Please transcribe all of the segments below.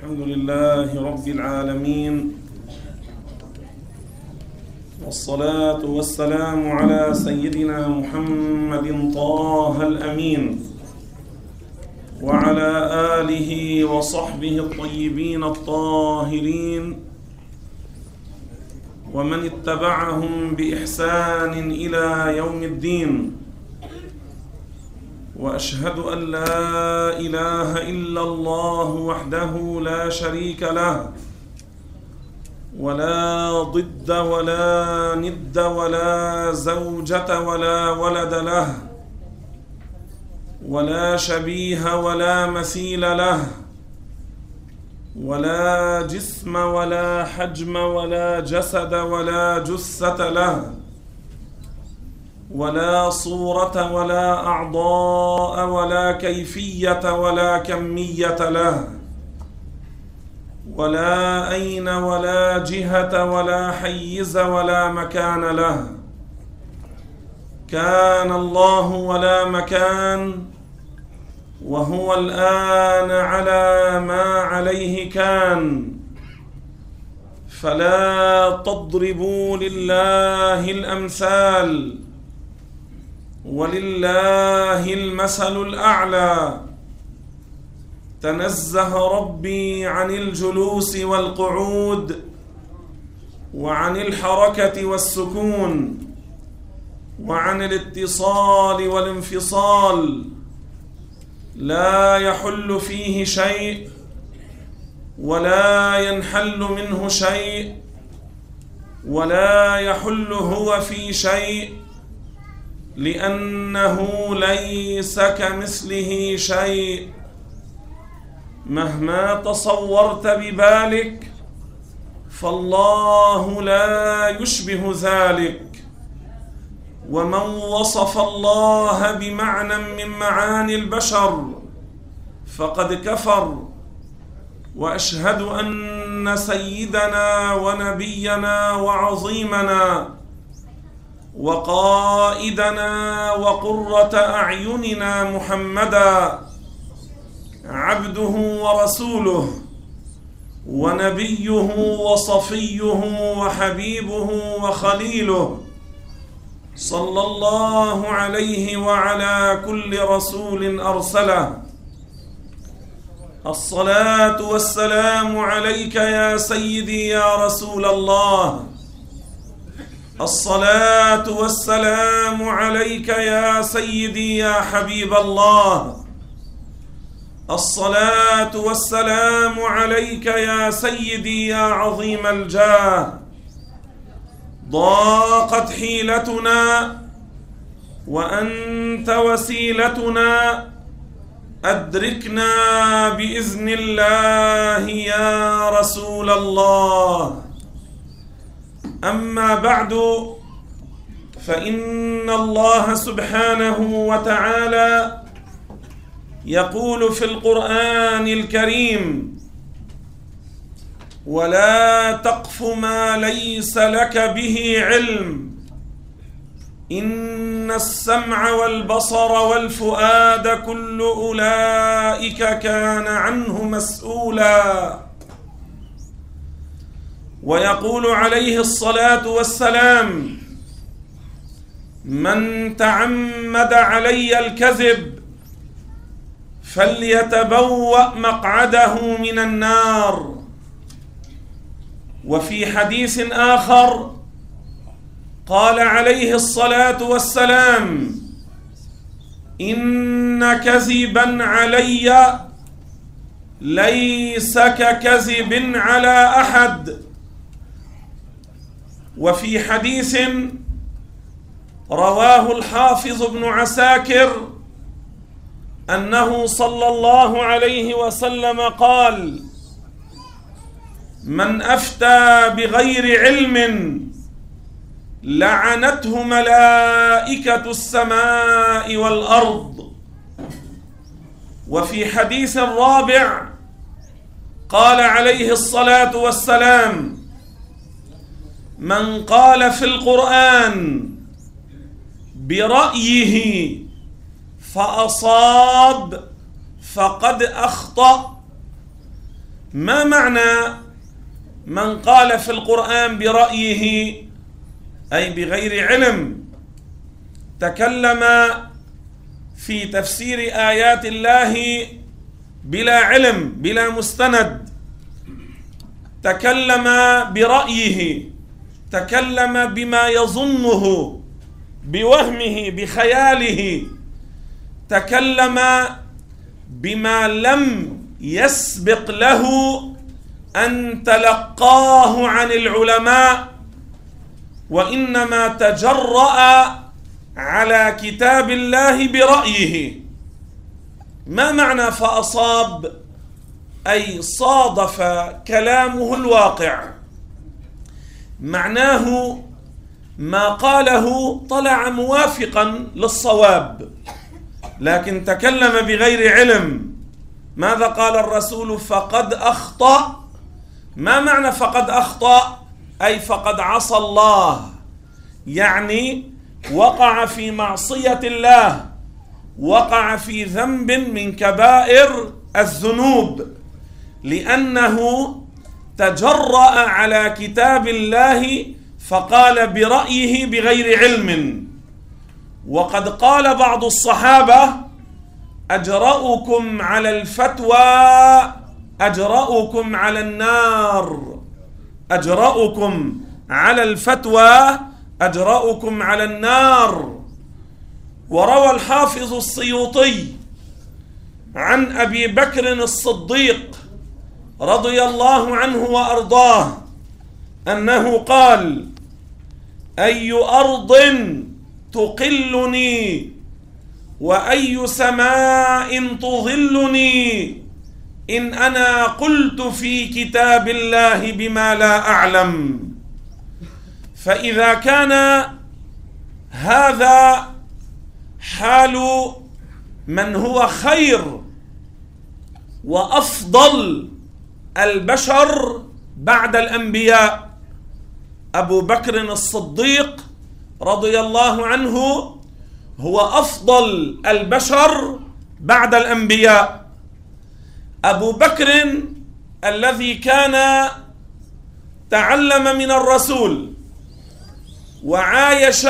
الحمد لله رب العالمين، والصلاة والسلام على سيدنا محمد طه الأمين وعلى آله وصحبه الطيبين الطاهرين ومن اتبعهم بإحسان إلى يوم الدين. وأشهد أن لا إله إلا الله وحده لا شريك له، ولا ضد ولا ند ولا زوجة ولا ولد له، ولا شبيه ولا مثيل له، ولا جسم ولا حجم ولا جسد ولا جثة له، ولا صورة ولا أعضاء ولا كيفية ولا كمية له، ولا أين ولا جهة ولا حيز ولا مكان له. كان الله ولا مكان، وهو الآن على ما عليه كان. فلا تضربوا لله الأمثال، ولله المثل الأعلى. تنزه ربي عن الجلوس والقعود، وعن الحركة والسكون، وعن الاتصال والانفصال. لا يحل فيه شيء ولا ينحل منه شيء، ولا يحل هو في شيء، لأنه ليس كمثله شيء. مهما تصورت ببالك فالله لا يشبه ذلك. ومن وصف الله بمعنى من معاني البشر فقد كفر. وأشهد أن سيدنا ونبينا وعظيمنا وقائدنا وقرة أعيننا محمدا عبده ورسوله، ونبيه وصفيه وحبيبه وخليله، صلى الله عليه وعلى كل رسول أرسله. الصلاة والسلام عليك يا سيدي يا رسول الله. الصلاة والسلام عليك يا سيدي يا حبيب الله. الصلاة والسلام عليك يا سيدي يا عظيم الجاه. ضاقت حيلتنا وأنت وسيلتنا، أدركنا بإذن الله يا رسول الله. أما بعد، فإن الله سبحانه وتعالى يقول في القرآن الكريم: ولا تقف ما ليس لك به علم، إن السمع والبصر والفؤاد كل أولئك كان عنه مسؤولا. ويقول عليه الصلاة والسلام: من تعمد علي الكذب فليتبوأ مقعده من النار. وفي حديث آخر قال عليه الصلاة والسلام: إن كذبا علي ليس ككذب على أحد. وفي حديث رواه الحافظ ابن عساكر أنه صلى الله عليه وسلم قال: من أفتى بغير علم لعنته ملائكة السماء والأرض. وفي حديث رابع قال عليه الصلاة والسلام: من قال في القرآن برأيه فأصاب فقد أخطأ، ما معنى من قال في القرآن برأيه أي بغير علم؟ تكلم في تفسير آيات الله بلا علم بلا مستند، تكلم برأيه، تكلم بما يظنه بوهمه بخياله، تكلم بما لم يسبق له أن تلقاه عن العلماء، وإنما تجرأ على كتاب الله برأيه. ما معنى فأصاب؟ أي صادف كلامه الواقع، معناه ما قاله طلع موافقا للصواب، لكن تكلم بغير علم. ماذا قال الرسول؟ فقد أخطأ. ما معنى فقد أخطأ؟ أي فقد عصى الله، يعني وقع في معصية الله، وقع في ذنب من كبائر الذنوب، لأنه تجرأ على كتاب الله فقال برأيه بغير علم. وقد قال بعض الصحابة: أجرؤكم على الفتوى أجرؤكم على النار، أجرؤكم على الفتوى أجرؤكم على النار. وروى الحافظ السيوطي عن أبي بكر الصديق رضي الله عنه وأرضاه أنه قال: أي أرض تقلني وأي سماء تظلني إن أنا قلت في كتاب الله بما لا أعلم. فإذا كان هذا حال من هو خير وأفضل البشر بعد الأنبياء، أبو بكر الصديق رضي الله عنه هو أفضل البشر بعد الأنبياء. أبو بكر الذي كان تعلم من الرسول وعايش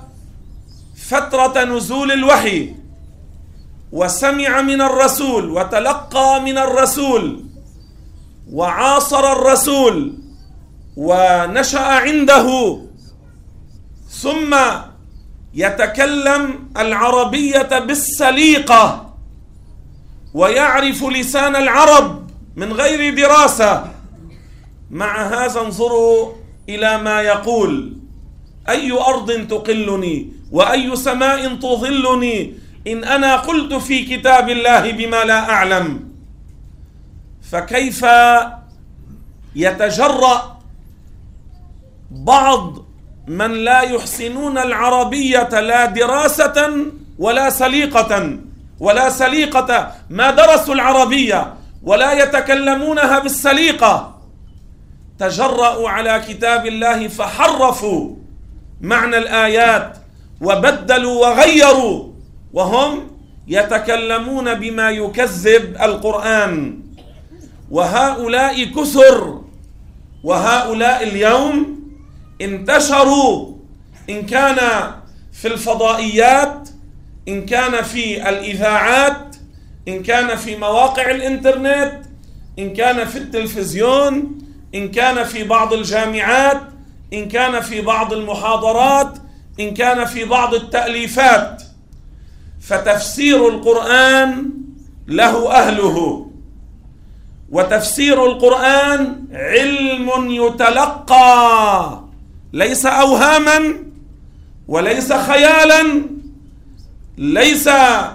فترة نزول الوحي وسمع من الرسول وتلقى من الرسول وعاصر الرسول ونشأ عنده، ثم يتكلم العربية بالسليقة ويعرف لسان العرب من غير دراسة. مع هذا انظروا إلى ما يقول: أي أرض تقلني وأي سماء تظلني إن أنا قلت في كتاب الله بما لا أعلم. فكيف يتجرأ بعض من لا يحسنون العربية لا دراسة ولا سليقة، ما درسوا العربية ولا يتكلمونها بالسليقة، تجرأوا على كتاب الله فحرفوا معنى الآيات وبدلوا وغيروا، وهم يتكلمون بما يكذب القرآن. وهؤلاء كثر، وهؤلاء اليوم انتشروا، إن كان في الفضائيات، إن كان في الإذاعات، إن كان في مواقع الإنترنت، إن كان في التلفزيون، إن كان في بعض الجامعات، إن كان في بعض المحاضرات، إن كان في بعض التأليفات. فتفسير القرآن له أهله، وتفسير القرآن علم يتلقى، ليس أوهاما وليس خيالا، ليس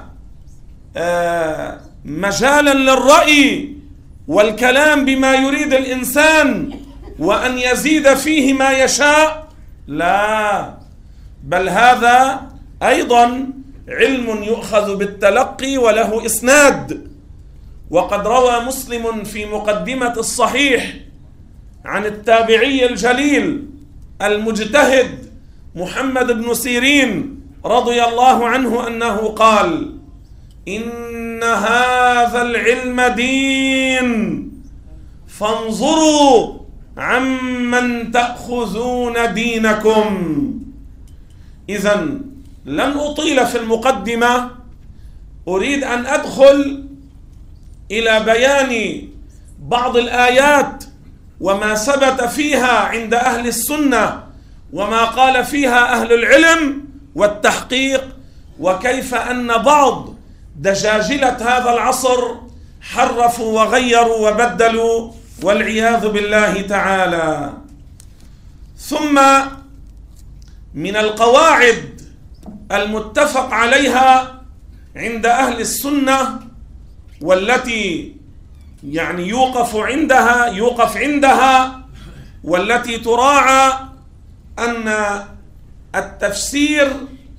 مجالا للرأي والكلام بما يريد الإنسان وأن يزيد فيه ما يشاء، لا، بل هذا أيضا علم يؤخذ بالتلقي وله إسناد. وقد روى مسلم في مقدمة الصحيح عن التابعي الجليل المجتهد محمد بن سيرين رضي الله عنه أنه قال: إن هذا العلم دين فانظروا عمن تأخذون دينكم. إذن لن أطيل في المقدمة، أريد أن أدخل إلى بيان بعض الآيات وما ثبت فيها عند أهل السنة وما قال فيها أهل العلم والتحقيق، وكيف أن بعض دجاجلة هذا العصر حرفوا وغيروا وبدلوا والعياذ بالله تعالى. ثم من القواعد المتفق عليها عند أهل السنة والتي يعني يوقف عندها والتي تراعى أن التفسير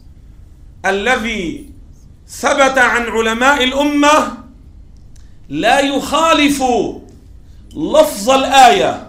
الذي ثبت عن علماء الأمة لا يخالف لفظ الآية،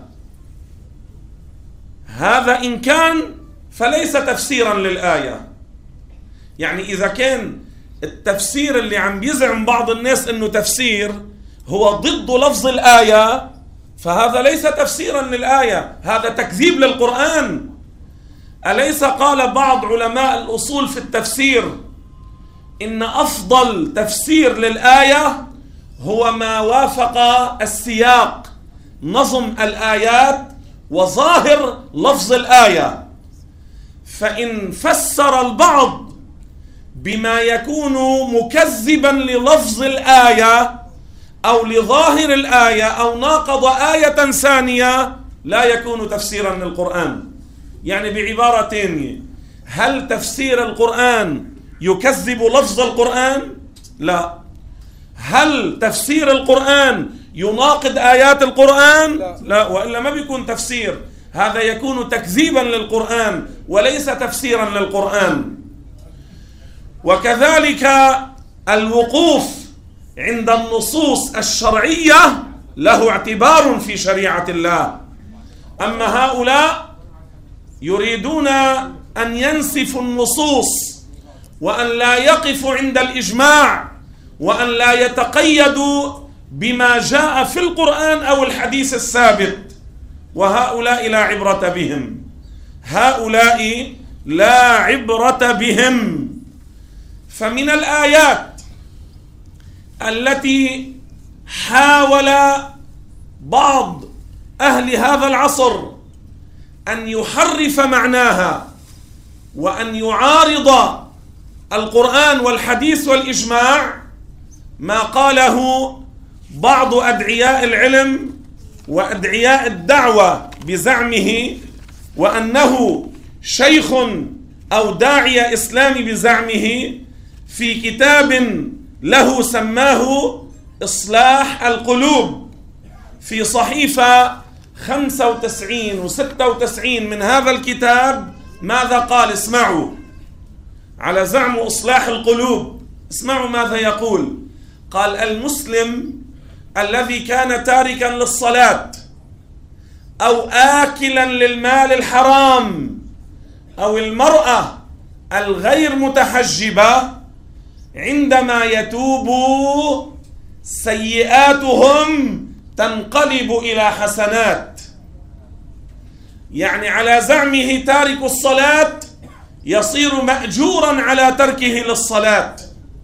هذا إن كان فليس تفسيرا للآية. يعني إذا كان التفسير اللي عم بيزعم بعض الناس إنه تفسير هو ضد لفظ الآية، فهذا ليس تفسيرا للآية، هذا تكذيب للقرآن. أليس قال بعض علماء الأصول في التفسير إن أفضل تفسير للآية هو ما وافق السياق، نظم الآيات وظاهر لفظ الآية. فإن فسر البعض بما يكون مكذبا للفظ الآية أو لظاهر الآية أو ناقض آية ثانية لا يكون تفسيرا للقرآن. يعني بعبارة ثانية، هل تفسير القرآن يكذب لفظ القرآن؟ لا. هل تفسير القرآن يناقض آيات القرآن؟ لا، وإلا ما بيكون تفسير، هذا يكون تكذيبا للقرآن وليس تفسيرا للقرآن. وكذلك الوقوف عند النصوص الشرعية له اعتبار في شريعة الله. أما هؤلاء يريدون أن ينسفوا النصوص وأن لا يقفوا عند الإجماع وأن لا يتقيدوا بما جاء في القرآن أو الحديث الثابت، وهؤلاء لا عبرة بهم، هؤلاء لا عبرة بهم. فمن الآيات التي حاول بعض أهل هذا العصر أن يحرف معناها وأن يعارض القرآن والحديث والإجماع ما قاله بعض أدعياء العلم وأدعياء الدعوة بزعمه، وأنه شيخ أو داعية إسلامي بزعمه، في كتاب له سماه إصلاح القلوب، في صحيفة 95 و96 من هذا الكتاب ماذا قال؟ اسمعوا، على زعم إصلاح القلوب، اسمعوا ماذا يقول. قال: المسلم الذي كان تاركا للصلاة أو آكلا للمال الحرام أو المرأة الغير متحجبة عندما يتوبوا سيئاتهم تنقلب إلى حسنات. يعني على زعمه تارك الصلاة يصير مأجورا على تركه للصلاة،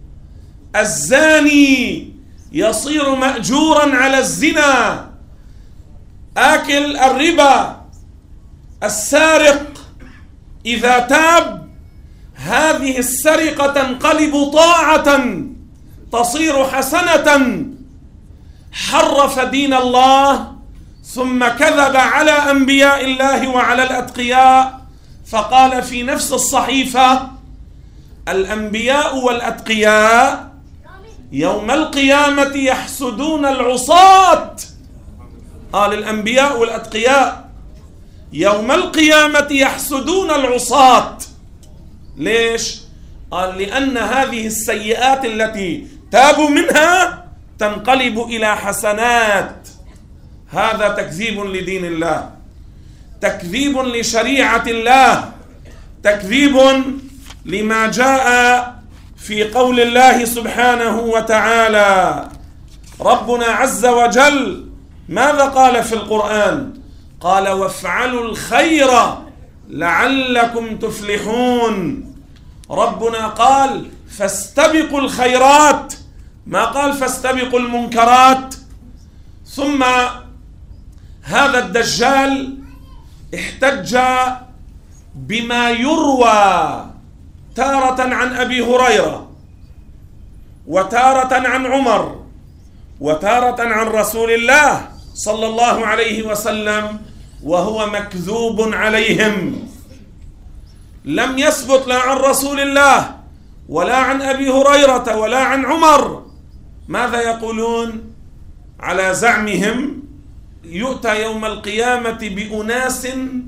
الزاني يصير مأجورا على الزنا، آكل الربا، السارق إذا تاب هذه السرقة تنقلب طاعة تصير حسنة. حرف دين الله ثم كذب على أنبياء الله وعلى الأتقياء، فقال في نفس الصحيفة: الأنبياء والأتقياء يوم القيامة يحسدون العصاة. قال الأنبياء والأتقياء يوم القيامة يحسدون العصاة. ليش؟ قال: لأن هذه السيئات التي تابوا منها تنقلب إلى حسنات. هذا تكذيب لدين الله، تكذيب لشريعة الله، تكذيب لما جاء في قول الله سبحانه وتعالى. ربنا عز وجل ماذا قال في القرآن؟ قال وافعلوا الخير لعلكم تفلحون. ربنا قال فاستبقوا الخيرات، ما قال فاستبقوا المنكرات. ثم هذا الدجال احتج بما يروى تارة عن أبي هريرة، وتارة عن عمر، وتارة عن رسول الله صلى الله عليه وسلم، وهو مكذوب عليهم. لم يثبت لا عن رسول الله ولا عن أبي هريرة ولا عن عمر. ماذا يقولون؟ على زعمهم يؤتى يوم القيامة بأناس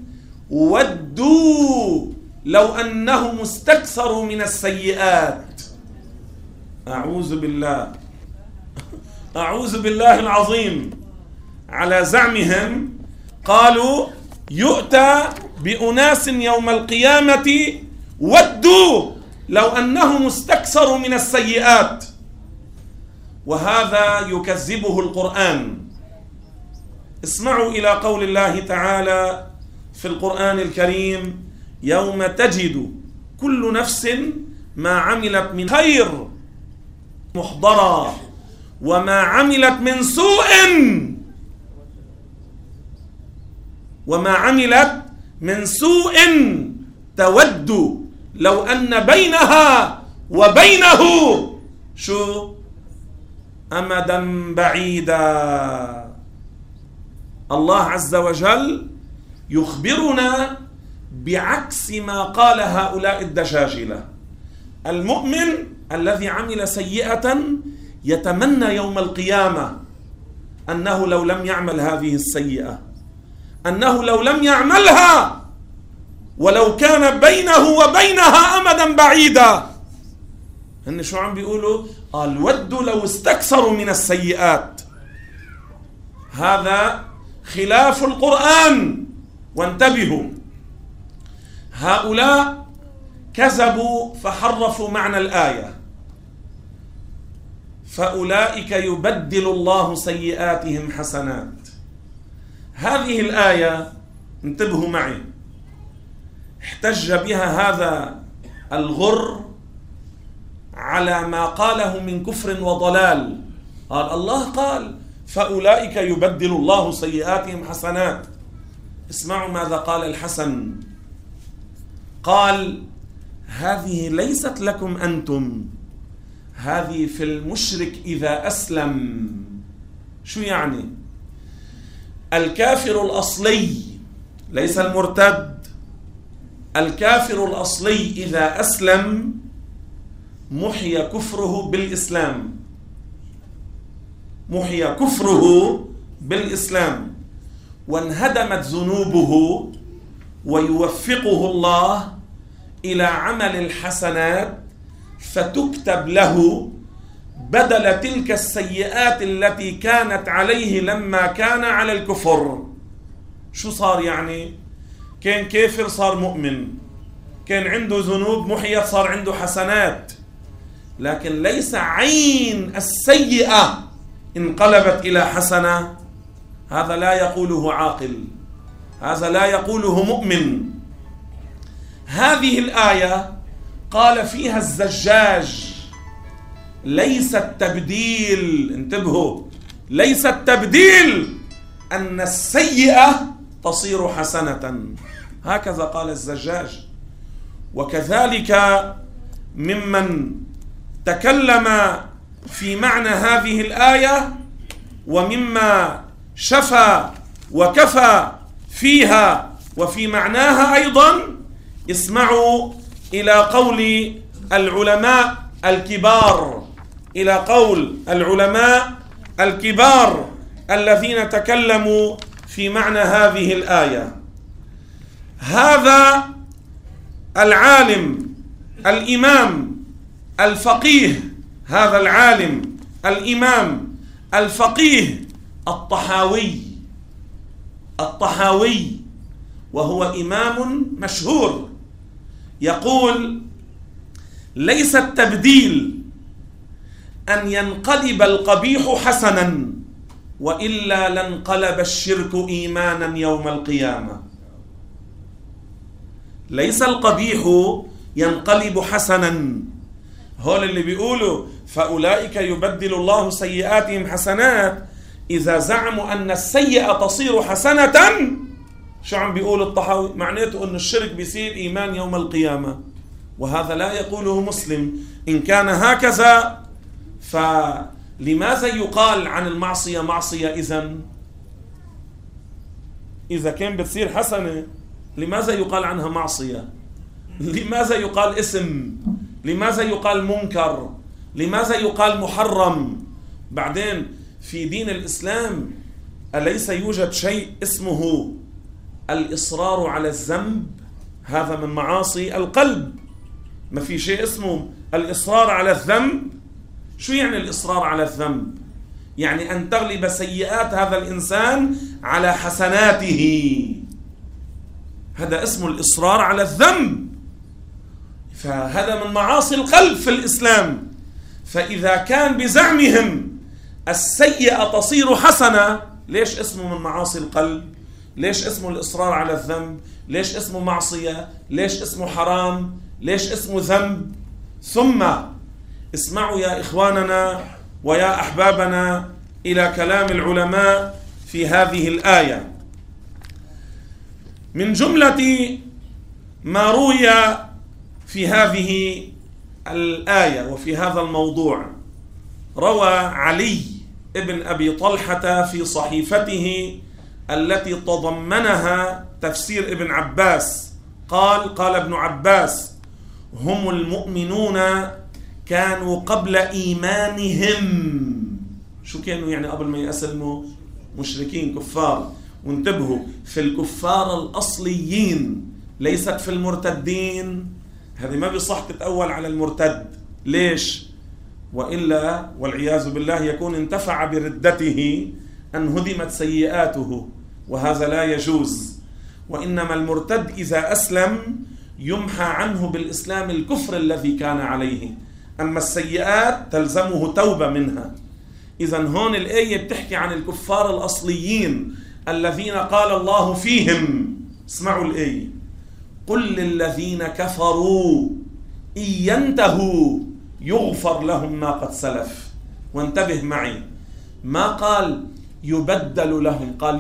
ودوا لو أنهم استكثروا من السيئات. أعوذ بالله، أعوذ بالله العظيم. على زعمهم قالوا يؤتى بأناس يوم القيامة ودوا لو أنهم استكثروا من السيئات، وهذا يكذبه القرآن. اسمعوا إلى قول الله تعالى في القرآن الكريم: يوم تجد كل نفس ما عملت من خير محضرا وما عملت من سوء تود لو أن بينها وبينه شو أمدا بعيدا. الله عز وجل يخبرنا بعكس ما قال هؤلاء الدجاجلة. المؤمن الذي عمل سيئة يتمنى يوم القيامة أنه لو لم يعمل هذه السيئة، أنه لو لم يعملها ولو كان بينه وبينها أمدا بعيدا. هن شو عم بيقولوا؟ قال ودوا لو استكثروا من السيئات. هذا خلاف القرآن. وانتبهوا، هؤلاء كذبوا فحرفوا معنى الآية. فأولئك يبدل الله سيئاتهم حسنات. هذه الآية انتبهوا معي، احتج بها هذا الغر على ما قاله من كفر وضلال. قال الله قال فأولئك يبدل الله سيئاتهم حسنات. اسمعوا ماذا قال الحسن. قال هذه ليست لكم أنتم، هذه في المشرك إذا أسلم. شو يعني؟ الكافر الأصلي ليس المرتد، الكافر الأصلي إذا أسلم محي كفره بالإسلام، محي كفره بالإسلام، وانهدمت ذنوبه، ويوفقه الله إلى عمل الحسنات فتكتب له بدل تلك السيئات التي كانت عليه لما كان على الكفر. شو صار يعني؟ كان كافر صار مؤمن، كان عنده ذنوب محيت صار عنده حسنات، لكن ليس عين السيئة انقلبت إلى حسنة. هذا لا يقوله عاقل، هذا لا يقوله مؤمن. هذه الآية قال فيها الزجاج ليس التبديل، انتبهوا، ليس التبديل أن السيئة تصير حسنة، هكذا قال الزجاج. وكذلك ممن تكلم في معنى هذه الآية ومما شفى وكفى فيها وفي معناها أيضا، اسمعوا إلى قول العلماء الكبار، إلى قول العلماء الكبار الذين تكلموا في معنى هذه الآية. هذا العالم الإمام الفقيه، هذا العالم الإمام الفقيه الطحاوي، وهو إمام مشهور، يقول ليس التبديل أن ينقلب القبيح حسنا وإلا لانقلب الشرك إيمانا يوم القيامة. ليس القبيح ينقلب حسنا. هول اللي بيقولوا فأولئك يبدل الله سيئاتهم حسنات، إذا زعموا أن السيئة تصير حسنة، شو عم بيقول الطحاوي؟ معناته أن الشرك بيصير إيمان يوم القيامة، وهذا لا يقوله مسلم. إن كان هكذا فلماذا يقال عن المعصية معصية إذا كان بتصير حسنة؟ لماذا يقال عنها معصية؟ لماذا يقال اسم؟ لماذا يقال منكر؟ لماذا يقال محرم؟ بعدين في دين الإسلام أليس يوجد شيء اسمه الإصرار على الذنب؟ هذا من معاصي القلب. ما في شيء اسمه الإصرار على الذنب. شو يعني الإصرار على الذنب؟ يعني أن تغلب سيئات هذا الإنسان على حسناته، هذا اسمه الإصرار على الذنب. فهذا من معاصي القلب في الإسلام. فإذا كان بزعمهم السيئة تصير حسنة، ليش اسمه من معاصي القلب؟ ليش اسمه الإصرار على الذنب؟ ليش اسمه معصية؟ ليش اسمه حرام؟ ليش اسمه ذنب؟ ثم اسمعوا يا إخواننا ويا أحبابنا إلى كلام العلماء في هذه الآية. من جملة ما روي في هذه الآية وفي هذا الموضوع، روى علي ابن أبي طلحة في صحيفته التي تضمنها تفسير ابن عباس، قال ابن عباس: هم المؤمنون كانوا قبل إيمانهم. شو كانوا يعني قبل ما يسلموا؟ مشركين كفار. وانتبهوا، في الكفار الأصليين، ليست في المرتدين. هذه ما بيصح تتأول على المرتد. ليش؟ وإلا والعياذ بالله يكون انتفع بردته أن هدمت سيئاته، وهذا لا يجوز. وإنما المرتد إذا أسلم يمحى عنه بالإسلام الكفر الذي كان عليه، أما السيئات تلزمه توبة منها. إذن هون الآية بتحكي عن الكفار الأصليين الذين قال الله فيهم، اسمعوا الآية: قل للذين كفروا إن ينتهوا يغفر لهم ما قد سلف. وانتبه معي، ما قال يبدل لهم، قال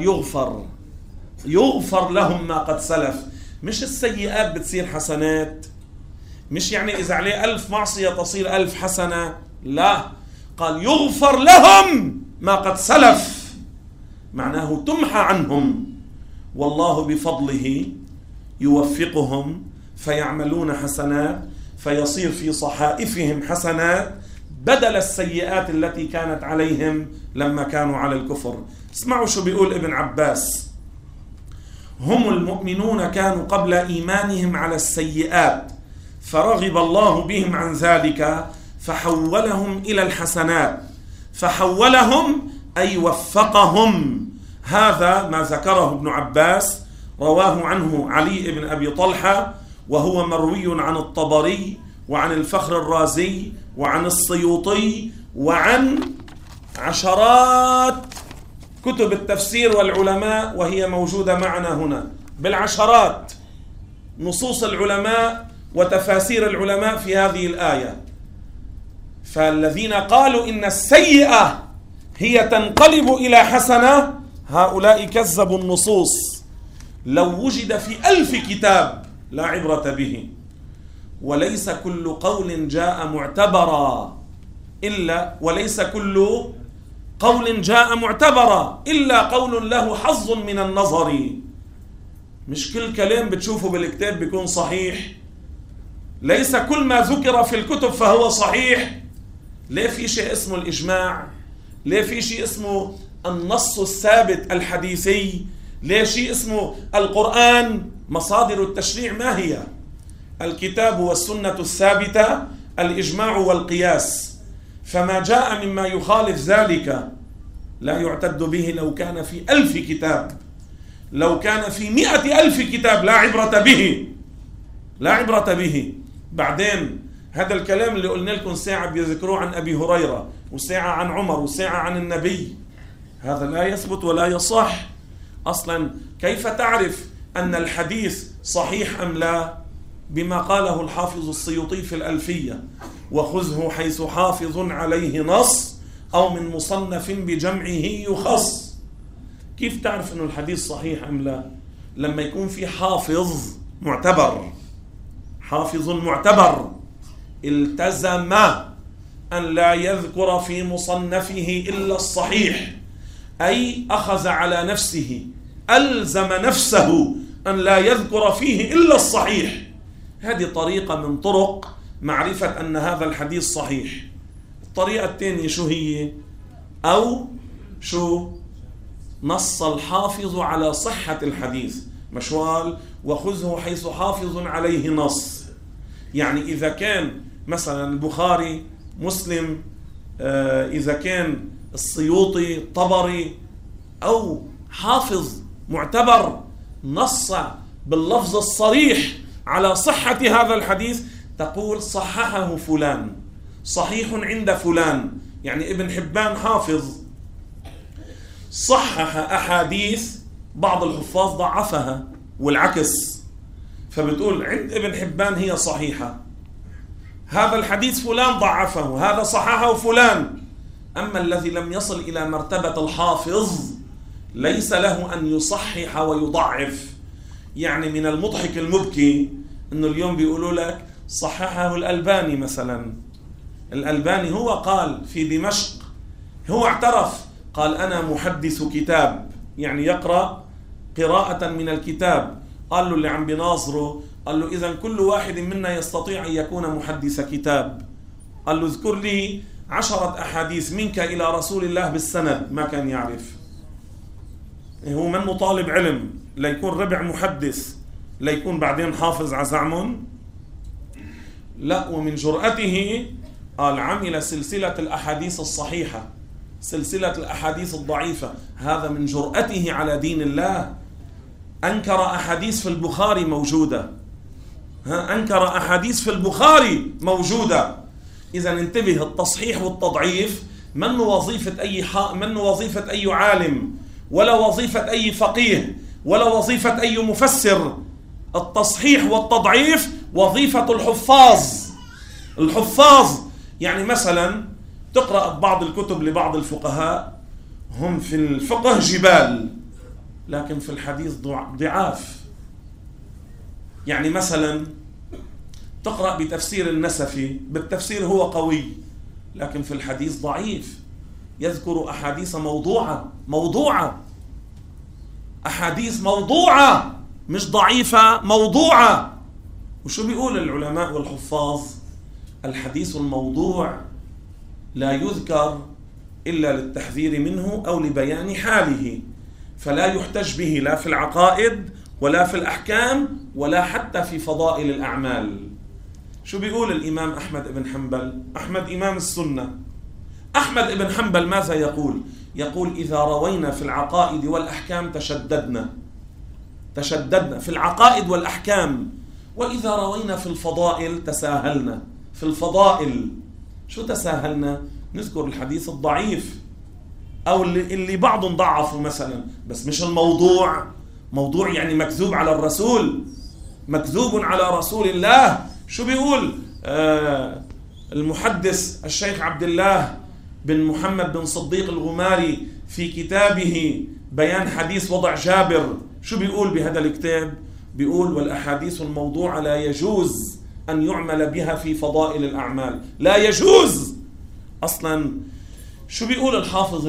يغفر لهم ما قد سلف. مش السيئات بتصير حسنات، مش يعني إذا عليه 1000 معصية تصير 1000 حسنة، لا، قال يغفر لهم ما قد سلف، معناه تمحى عنهم، والله بفضله يوفقهم فيعملون حسنات، فيصير في صحائفهم حسنات بدل السيئات التي كانت عليهم لما كانوا على الكفر. اسمعوا شو بيقول ابن عباس: هم المؤمنون كانوا قبل إيمانهم على السيئات، فرغب الله بهم عن ذلك فحولهم إلى الحسنات. فحولهم أي وفقهم. هذا ما ذكره ابن عباس، رواه عنه علي بن أبي طلحة، وهو مروي عن الطبري وعن الفخر الرازي وعن السيوطي وعن عشرات كتب التفسير والعلماء، وهي موجودة معنا هنا بالعشرات نصوص العلماء وتفاسير العلماء في هذه الآية. فالذين قالوا إن السيئة هي تنقلب إلى حسنة، هؤلاء كذبوا النصوص. لو وجد في 1000 كتاب لا عبرة به. وليس كل قول جاء معتبرا وليس كل قول جاء معتبرا إلا قول له حظ من النظر. مش كل كلام بتشوفه بالكتاب بيكون صحيح. ليس كل ما ذكر في الكتب فهو صحيح. ليه في شيء اسمه الإجماع؟ ليه في شيء اسمه النص الثابت الحديثي؟ ليه شيء اسمه القرآن؟ مصادر التشريع ما هي؟ الكتاب والسنة الثابتة، الإجماع والقياس. فما جاء مما يخالف ذلك لا يعتد به. لو كان في 1000 كتاب، لو كان في 100,000 كتاب لا عبرة به، لا عبرة به. بعدين هذا الكلام اللي قلنا لكم ساعة بيذكروه عن أبي هريرة، وساعة عن عمر، وساعة عن النبي، هذا لا يثبت ولا يصح. أصلا كيف تعرف أن الحديث صحيح أم لا؟ بما قاله الحافظ السيوطي في الألفية: وخذه حيث حافظ عليه نص أو من مصنف بجمعه يخص. كيف تعرف أن الحديث صحيح أم لا؟ لما يكون في حافظ معتبر، حافظ معتبر التزم أن لا يذكر في مصنفه إلا الصحيح، أي أخذ على نفسه، ألزم نفسه أن لا يذكر فيه إلا الصحيح. هذه طريقة من طرق معرفة أن هذا الحديث صحيح. الطريقة الثانية شو هي؟ أو شو؟ نص الحافظ على صحة الحديث، مشوال وخذه حيث حافظ عليه نص. يعني إذا كان مثلا البخاري، مسلم، إذا كان السيوطي، طبري، أو حافظ معتبر نص باللفظ الصريح على صحة هذا الحديث، تقول صححه فلان، صحيح عند فلان. يعني ابن حبان حافظ صحح أحاديث بعض الحفاظ ضعفها والعكس، فبتقول عند ابن حبان هي صحيحة، هذا الحديث فلان ضعفه، هذا صححه فلان. أما الذي لم يصل إلى مرتبة الحافظ ليس له أن يصحح ويضعف. يعني من المضحك المبكي أنه اليوم بيقولوا لك صححه الألباني مثلا. الألباني هو قال في دمشق، هو اعترف، قال أنا محدث كتاب، يعني يقرأ قراءة من الكتاب. قال له اللي عم بناظره، قال له إذن كل واحد منا يستطيع أن يكون محدث كتاب. قال له اذكر لي 10 أحاديث منك إلى رسول الله بالسند. ما كان يعرف، هو منه طالب علم ليكون ربع محدث ليكون بعدين حافظ على زعمهم. لا، ومن جرأته قال عمل سلسلة الأحاديث الصحيحة، سلسلة الأحاديث الضعيفة. هذا من جرأته على دين الله. أنكر أحاديث في البخاري موجودة، أنكر أحاديث في البخاري موجودة. إذا انتبه، التصحيح والتضعيف من وظيفة أي عالم، ولا وظيفة أي فقيه، ولا وظيفة أي مفسر. التصحيح والتضعيف وظيفة الحفاظ. يعني مثلا تقرأ بعض الكتب لبعض الفقهاء، هم في الفقه جبال لكن في الحديث ضعاف. يعني مثلا تقرأ بتفسير النسفي، بالتفسير هو قوي لكن في الحديث ضعيف، يذكر أحاديث موضوعة، أحاديث موضوعة مش ضعيفة، موضوعة. وشو بيقول العلماء والحفاظ؟ الحديث الموضوع لا يذكر إلا للتحذير منه أو لبيان حاله، فلا يحتج به لا في العقائد ولا في الأحكام ولا حتى في فضائل الأعمال. شو بيقول الإمام أحمد بن حنبل؟ أحمد إمام السنة. أحمد بن حنبل ماذا يقول؟ يقول إذا روينا في العقائد والأحكام تشددنا في العقائد والأحكام، وإذا روينا في الفضائل تساهلنا في الفضائل. شو تساهلنا؟ نذكر الحديث الضعيف أو اللي بعضهم ضعفوا مثلا، بس مش الموضوع. موضوع يعني مكذوب على الرسول، مكذوب على رسول الله. شو بيقول المحدث الشيخ عبد الله بن محمد بن صديق الغماري في كتابه بيان حديث وضع جابر؟ شو بيقول بهذا الكتاب؟ بيقول والأحاديث الموضوعة لا يجوز أن يعمل بها في فضائل الأعمال، لا يجوز أصلا. شو بيقول الحافظ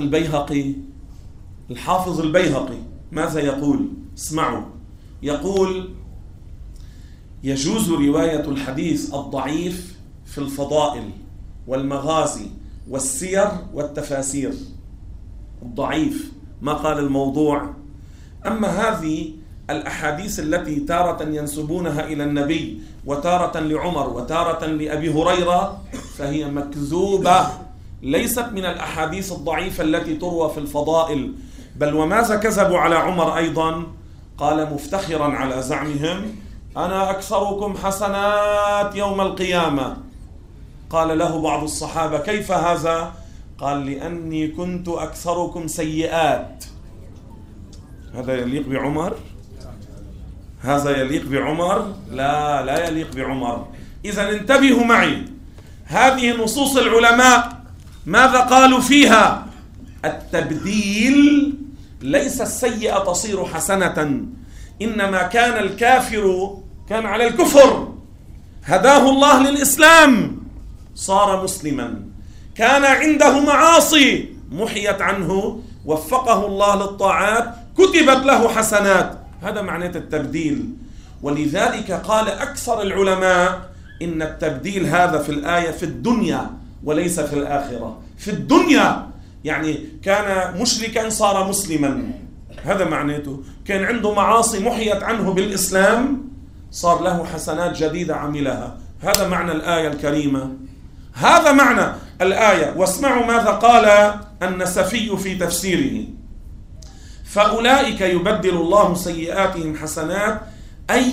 البيهقي ماذا يقول؟ اسمعوا، يقول يجوز رواية الحديث الضعيف في الفضائل والمغازي والسير والتفاسير. الضعيف، ما قال الموضوع. أما هذه الأحاديث التي تارة ينسبونها إلى النبي وتارة لعمر وتارة لأبي هريرة فهي مكذوبة، ليست من الأحاديث الضعيفة التي تروى في الفضائل. بل وماذا كذبوا على عمر أيضا؟ قال مفتخرا على زعمهم أنا أكثركم حسنات يوم القيامة. قال له بعض الصحابة كيف هذا؟ قال لأني كنت أكثركم سيئات. هذا يليق بعمر؟ هذا يليق بعمر؟ لا يليق بعمر. إذا انتبهوا معي، هذه نصوص العلماء ماذا قالوا فيها؟ التبديل ليس السيئة تصير حسنة، إنما كان الكافر كان على الكفر، هداه الله للإسلام صار مسلما، كان عنده معاصي محيت عنه، وفقه الله للطاعات كتبت له حسنات. هذا معنى التبديل. ولذلك قال أكثر العلماء إن التبديل هذا في الآية في الدنيا وليس في الآخرة. في الدنيا يعني كان مشركا صار مسلما، هذا معناته، كان عنده معاصي محيت عنه بالإسلام صار له حسنات جديدة عملها. هذا معنى الآية الكريمة، هذا معنى الآية. واسمعوا ماذا قال النسفي في تفسيره: فأولئك يبدل الله سيئاتهم حسنات، أي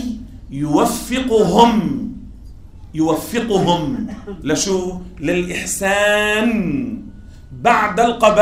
يوفقهم لشو؟ للإحسان بعد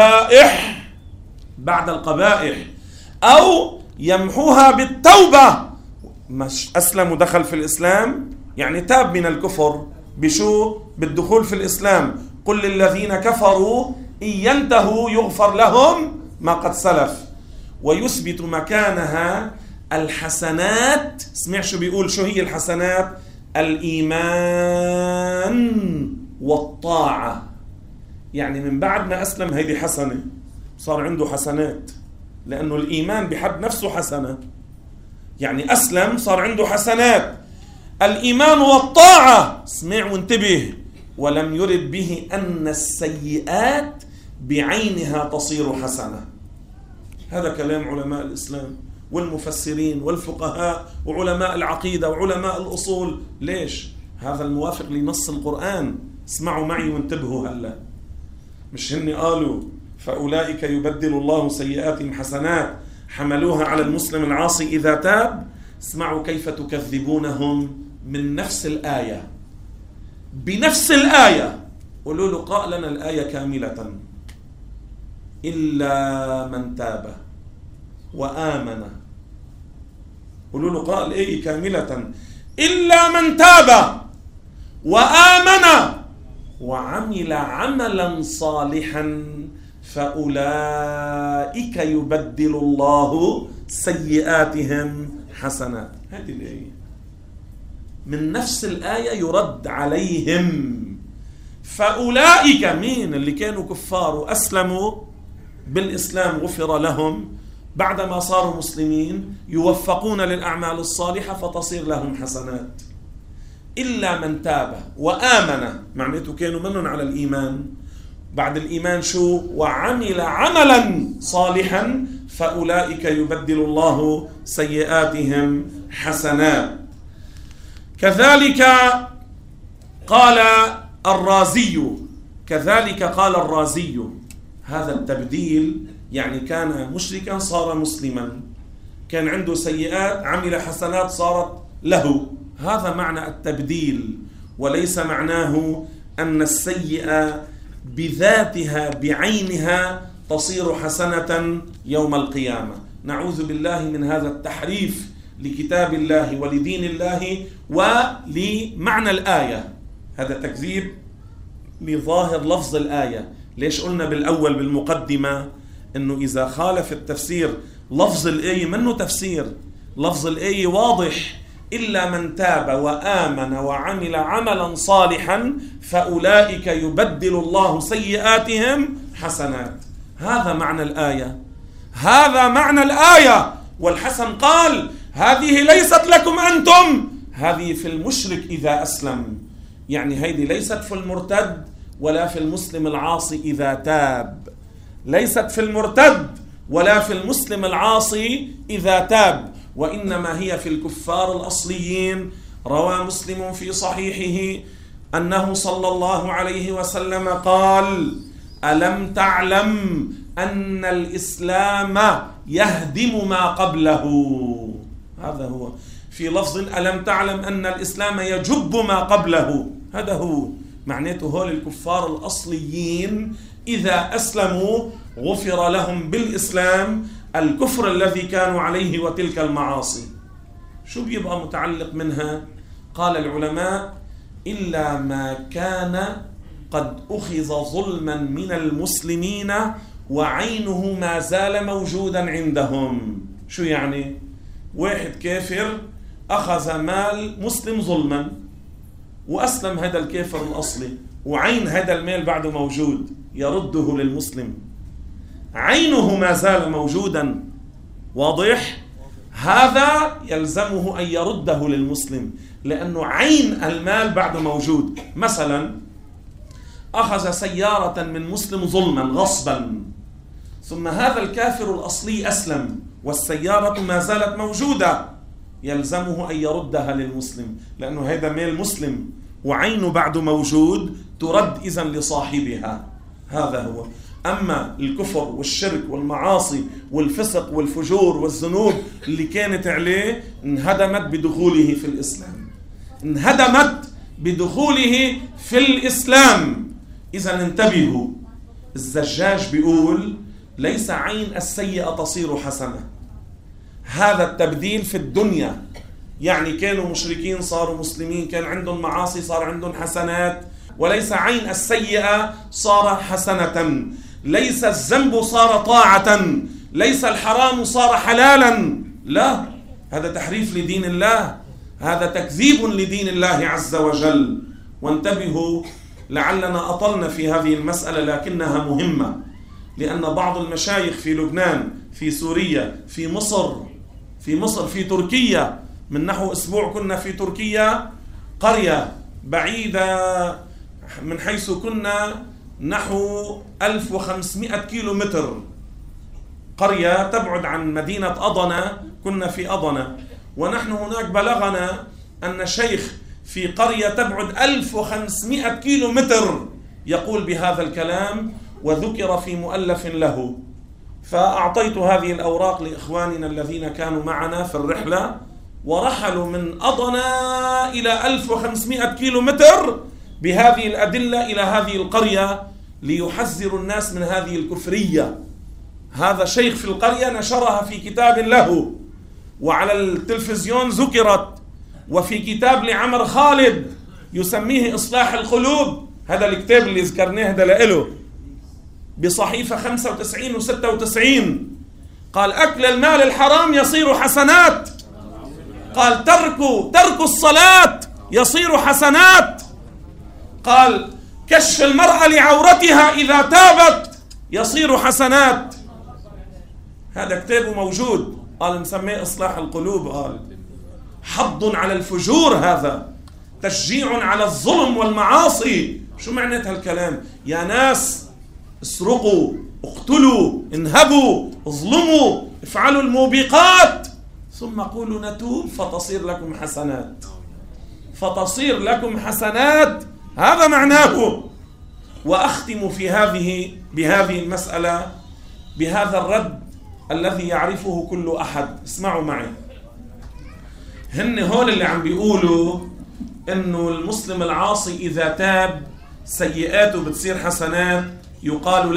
القبائح، أو يمحوها بالتوبة. مش أسلم ودخل في الإسلام، يعني تاب من الكفر بشو؟ بالدخول في الإسلام. قل للذين كفروا إن ينتهوا يغفر لهم ما قد سلف، ويثبت مكانها الحسنات. اسمع شو بيقول، شو هي الحسنات؟ الإيمان والطاعة. يعني من بعد ما أسلم هيدي حسنة، صار عنده حسنات، لأنه الإيمان بحد نفسه حسنة. يعني أسلم صار عنده حسنات. الإيمان والطاعة، اسمع وانتبه، ولم يرد به أن السيئات بعينها تصير حسنة. هذا كلام علماء الإسلام والمفسرين والفقهاء وعلماء العقيدة وعلماء الأصول. ليش؟ هذا الموافق لنص القرآن. اسمعوا معي وانتبهوا هلا. مش هن قالوا فأولئك يبدل الله سيئاتهم حسنات، حملوها على المسلم العاصي إذا تاب. اسمعوا كيف تكذبونهم من نفس الآية، بنفس الآية. قولوا له قال لنا الآية كاملة: إلا من تاب وآمن. قولوا له قال إيه كاملة: إلا من تاب وآمن وعمل عملا صالحا فأولئك يبدل الله سيئاتهم حسنات. هذه الآية من نفس الآية يرد عليهم. فأولئك مين؟ اللي كانوا كفار وأسلموا بالإسلام غفر لهم، بعدما صاروا مسلمين يوفقون للأعمال الصالحة فتصير لهم حسنات. إلا من تاب وآمن، معناته كانوا منهم على الإيمان، بعد الإيمان شو؟ وعمل عملا صالحا فأولئك يبدل الله سيئاتهم حسنات. كذلك قال الرازي هذا التبديل يعني كان مشركا صار مسلما، كان عنده سيئات عمل حسنات صارت له. هذا معنى التبديل، وليس معناه أن السيئة بذاتها بعينها تصير حسنة يوم القيامة. نعوذ بالله من هذا التحريف لكتاب الله ولدين الله ولمعنى الآية. هذا تكذيب لظاهر لفظ الآية. ليش قلنا بالأول بالمقدمة أنه إذا خالف التفسير لفظ الآية منه تفسير؟ لفظ الآية واضح: إلا من تاب وآمن وعمل عملا صالحا فأولئك يبدل الله سيئاتهم حسنات. هذا معنى الآية، هذا معنى الآية. والحسن قال: هذه ليست لكم أنتم، هذه في المشرك إذا أسلم. يعني هذه ليست في المرتد ولا في المسلم العاصي إذا تاب، ليست في المرتد ولا في المسلم العاصي إذا تاب، وإنما هي في الكفار الأصليين. روى مسلم في صحيحه أنه صلى الله عليه وسلم قال: ألم تعلم أن الإسلام يهدم ما قبله؟ هذا هو. في لفظ ألم تعلم أن الإسلام يجب ما قبله. هذا هو معناته. هول الكفار الأصليين إذا أسلموا غفر لهم بالإسلام الكفر الذي كانوا عليه وتلك المعاصي. شو بيبقى متعلق منها؟ قال العلماء: إلا ما كان قد أخذ ظلما من المسلمين وعينه ما زال موجودا عندهم. شو يعني؟ واحد كافر أخذ مال مسلم ظلما وأسلم هذا الكافر الأصلي، وعين هذا المال بعده موجود، يرده للمسلم، عينه ما زال موجودا، واضح؟ هذا يلزمه أن يرده للمسلم لأنه عين المال بعده موجود. مثلا أخذ سيارة من مسلم ظلما غصبا، ثم هذا الكافر الأصلي أسلم والسيارة ما زالت موجودة، يلزمه أن يردها للمسلم لأنه هذا مال مسلم وعينه بعده موجود، ترد إذن لصاحبها. هذا هو. أما الكفر والشرك والمعاصي والفسق والفجور والذنوب اللي كانت عليه انهدمت بدخوله في الإسلام، انهدمت بدخوله في الإسلام. إذن انتبهوا، الزجاج بيقول: ليس عين السيئة تصير حسنة. هذا التبديل في الدنيا، يعني كانوا مشركين صاروا مسلمين، كان عندهم معاصي صار عندهم حسنات، وليس عين السيئة صار حسنة، ليس الذنب صار طاعة، ليس الحرام صار حلالا، لا، هذا تحريف لدين الله، هذا تكذيب لدين الله عز وجل. وانتبهوا، لعلنا أطلنا في هذه المسألة لكنها مهمة، لأن بعض المشايخ في لبنان، في سوريا، في مصر، في تركيا، من نحو أسبوع كنا في تركيا، قرية بعيدة من حيث كنا نحو 1500 كيلومتر، قرية تبعد عن مدينة أضنة، كنا في أضنة، ونحن هناك بلغنا أن شيخ في قرية تبعد 1500 كيلومتر يقول بهذا الكلام، وذكر في مؤلف له. فأعطيت هذه الأوراق لإخواننا الذين كانوا معنا في الرحلة، ورحلوا من أضنة إلى 1500 كيلومتر بهذه الأدلة إلى هذه القرية ليحذروا الناس من هذه الكفرية. هذا شيخ في القرية نشرها في كتاب له، وعلى التلفزيون ذكرت، وفي كتاب لعمر خالد يسميه إصلاح القلوب، هذا الكتاب اللي ذكرناه هذا لإله بصحيفة 95 و 96. قال: أكل المال الحرام يصير حسنات، قال: ترك الصلاة يصير حسنات، قال: كشف المرأة لعورتها إذا تابت يصير حسنات. هذا كتابه موجود، قال نسميه إصلاح القلوب، قال حض على الفجور، هذا تشجيع على الظلم والمعاصي. شو معنى هالكلام؟ يا ناس اسرقوا، اقتلوا، انهبوا، اظلموا، افعلوا الموبقات، ثم قولوا نتوب فتصير لكم حسنات، فتصير لكم حسنات، هذا معناه. وأختم بهذه المسألة بهذا الرد الذي يعرفه كل أحد. اسمعوا معي، هن هول اللي عم بيقولوا إنه المسلم العاصي إذا تاب سيئاته بتصير حسنات، يقال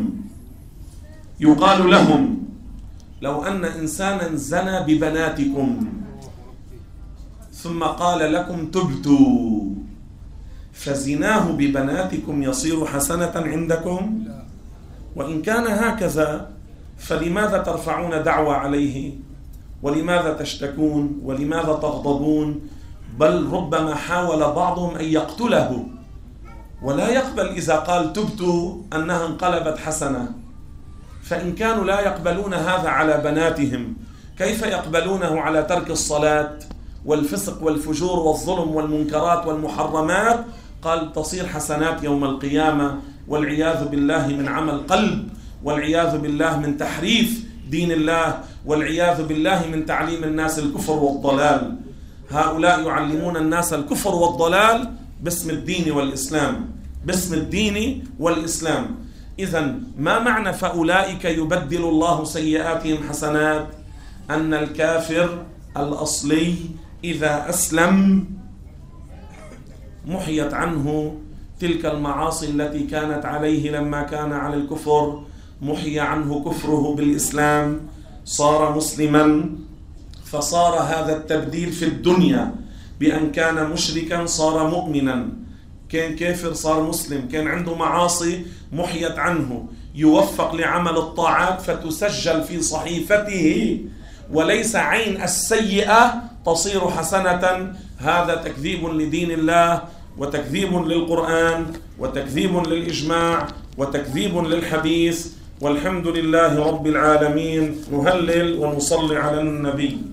لهم لو أن إنسانا زنى ببناتكم ثم قال لكم تبتوا، فزناه ببناتكم يصير حسنة عندكم؟ وإن كان هكذا فلماذا ترفعون دعوى عليه؟ ولماذا تشتكون؟ ولماذا تغضبون؟ بل ربما حاول بعضهم أن يقتله، ولا يقبل إذا قال تبتوا أنها انقلبت حسنة. فإن كانوا لا يقبلون هذا على بناتهم، كيف يقبلونه على ترك الصلاة والفسق والفجور والظلم والمنكرات والمحرمات؟ قال تصير حسنات يوم القيامة، والعياذ بالله من عمل قلب، والعياذ بالله من تحريف دين الله، والعياذ بالله من تعليم الناس الكفر والضلال. هؤلاء يعلمون الناس الكفر والضلال باسم الدين والإسلام، باسم الدين والإسلام. إذن ما معنى فأولئك يبدل الله سيئاتهم حسنات؟ أن الكافر الأصلي إذا أسلم محيت عنه تلك المعاصي التي كانت عليه لما كان على الكفر محي عنه كفره بالإسلام، صار مسلما، فصار هذا التبديل في الدنيا بأن كان مشركا صار مؤمنا، كان كافر صار مسلم، كان عنده معاصي محيت عنه، يوفق لعمل الطاعات فتسجل في صحيفته وليس عين السيئة تصير حسنة. هذا تكذيب لدين الله وتكذيب للقرآن وتكذيب للإجماع وتكذيب للحديث. والحمد لله رب العالمين. نهلل ونصلي على النبي.